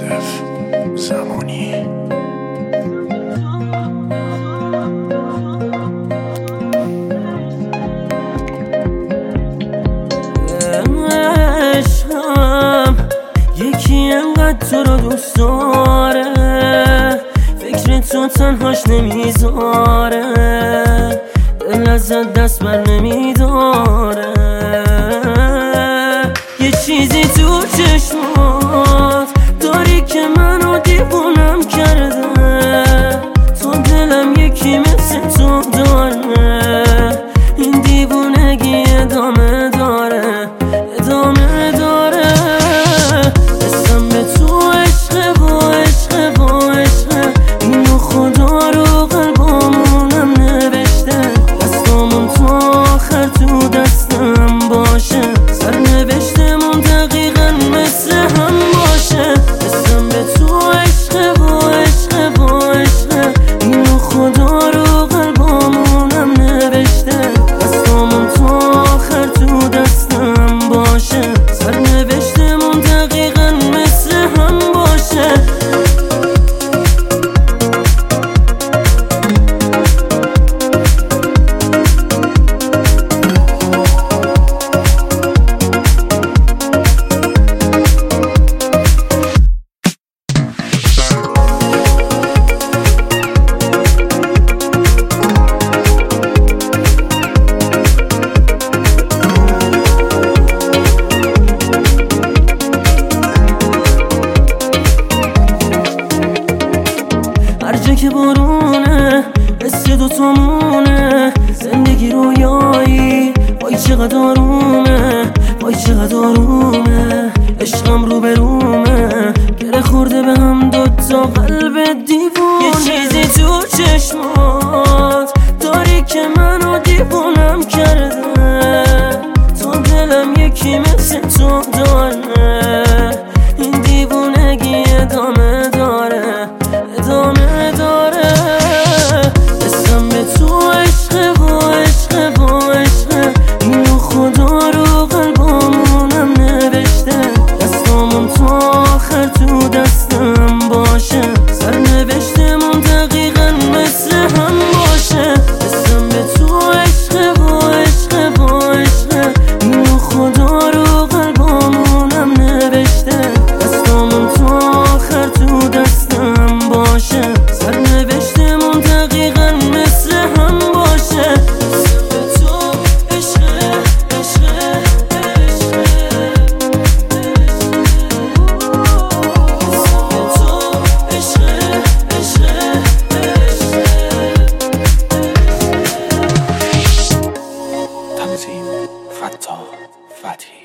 یوسف زمانی. عشقم یکی انقدر تو رو دوست داره، فکر تو تنهاش نمیذاره، دل ازت دست بر نمیداره. یه چیزی تو چشمات داری که منو دیوونم کرده، تو دلم یکی مثل تو داره، این دیوونگی ادامه داره، ادامه داره. اسم به تو عشقه و عشقه و عشقه، اینو خدا رو قلبامونم نوشته، دستامون تا آخر تو دستم باشه، سرنوشتمون دقیقا مثل هم باشه. اسم به تو عشقه و عشقه و عشقه، اینو خدا رو قلبامونم نوشته، دستامون تا آخر تو دستم باشه، سرنوشتمون دقیقا مثل هم باشه. هر جا که بارونه مثل دوتامونه، زندگی رویایی وای چقدر آرومه، وای چقدر آرومه، عشقم رو به رومه، گره خورده به هم دوتا قلب دیوونه. یه چیزی تو چشمات داری که منو دیوونم کرده، تو دلم یکی مثل تو داره، این دیوونگی ادامه داره، ادامه داره. اسم به تو عشقه و عشقه و عشقه، اینو خدا رو قلبامونم نوشته، دستامون تا آخر تو دستم باشه، سرنوشتمون دقیقا مثل هم باشه. اسم به تو عشقه و عشقه و عشقه، اینو خدا رو قلبامونم نوشته، دستامون تا آخر تو دستم باشه، سرنوشتمون دقیقا مثل هم باشه. اسم به تو عشقه عشقه عشقه، اسم به تو عشقه عشقه عشقه. تنظیم فتاح فتحی.